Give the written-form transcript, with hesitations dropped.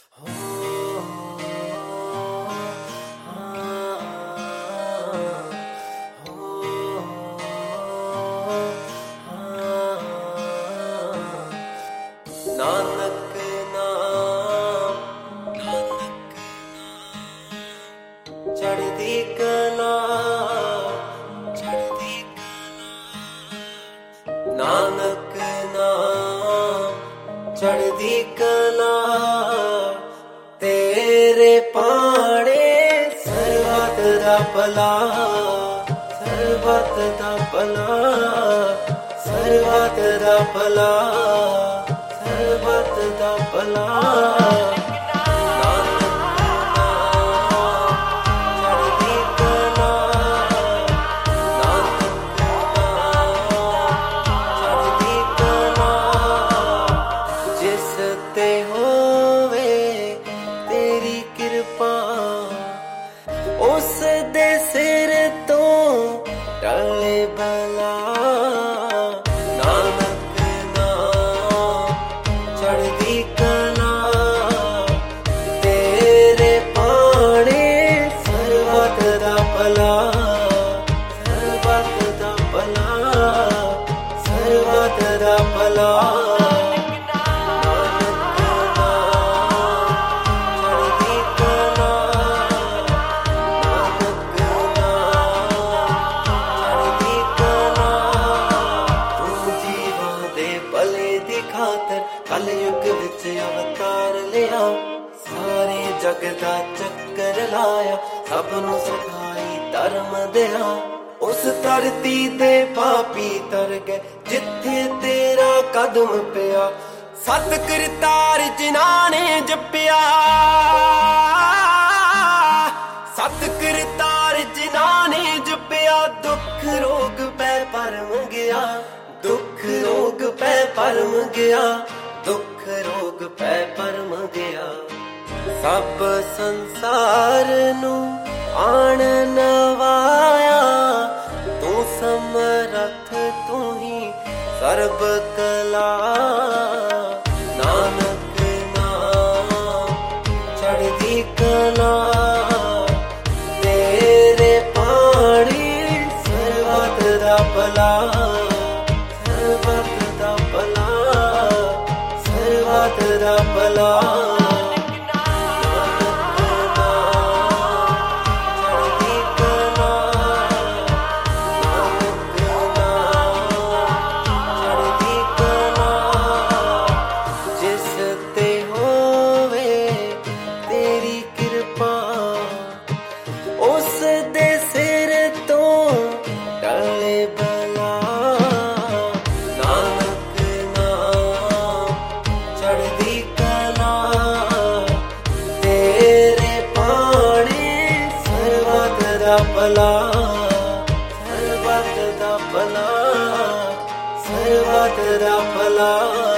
नानक नाम चढ़दी कला नानक नाम चढ़दी कला तेरे पाणे सर्वत दा भला सर्वत दा भला सर्वत दा भला सर्वत दा भला उस दे सिर तो टले भला नानक नाम चढ़दी कला तेरे पाणे सर्वत दा भला सर्वत दा भला सर्वत दा भला कलयुग विच अवतार लिया सारे जग दा चक्कर लाया सबनू सिखाई धर्म दिया उस धरती दे पापी तर गए जिथे तेरा कदम पिया सत करतार जिन्हां ने जपिया सत करतार जिन्हां ने जपिया दुख रोग पै परम गया दुख रोग पै परम गया दुख रोग पै परम गया सब संसार नू आण नवाया तू समरथ तू ही सर्ब कला नानक नाम चढ़दी कला तेरे पाणी सर्वत दा भला सर्वत दा भला सर्वत दा भला भला सर्वत दा भला सर्वत दा भला।